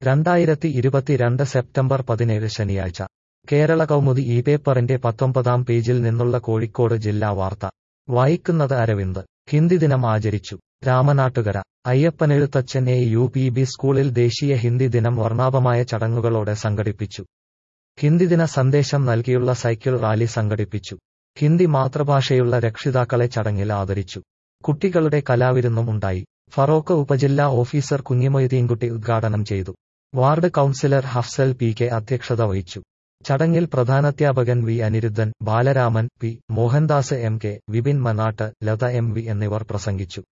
2022 September 17 ശനിയാഴ്ച കേരള കൗമുദി ഈ പേപ്പറിന്റെ 19-ാം പേജിൽ നിന്നുള്ള കോഴിക്കോട് ജില്ലാ വാർത്ത വായിക്കുന്നത് അരവിന്ദ്. ഹിന്ദി ദിനം ആചരിച്ചു. രാമനാട്ടുകര അയ്യപ്പനെഴുത്തച്ഛൻ AUPB സ്കൂളിൽ ദേശീയ ഹിന്ദി ദിനം വർണ്ണാഭമായ ചടങ്ങുകളോടെ സംഘടിപ്പിച്ചു. ഹിന്ദിദിന സന്ദേശം നൽകിയുള്ള സൈക്കിൾ റാലി സംഘടിപ്പിച്ചു. ഹിന്ദി മാതൃഭാഷയുള്ള രക്ഷിതാക്കളെ ചടങ്ങിൽ ആദരിച്ചു. കുട്ടികളുടെ കലാവിരുന്നും ഉണ്ടായി. ഫറോക്ക് ഉപജില്ലാ ഓഫീസർ കുഞ്ഞിമൊയ്തീൻകുട്ടി ഉദ്ഘാടനം ചെയ്തു. വാർഡ് കൗൺസിലർ ഹഫ്സൽ PK അധ്യക്ഷത വഹിച്ചു. ചടങ്ങിൽ പ്രധാനാധ്യാപകൻ V Anirudhan, Balaraman, P Mohandas MK, Vipin Manatt, Latha MV എന്നിവർ പ്രസംഗിച്ചു.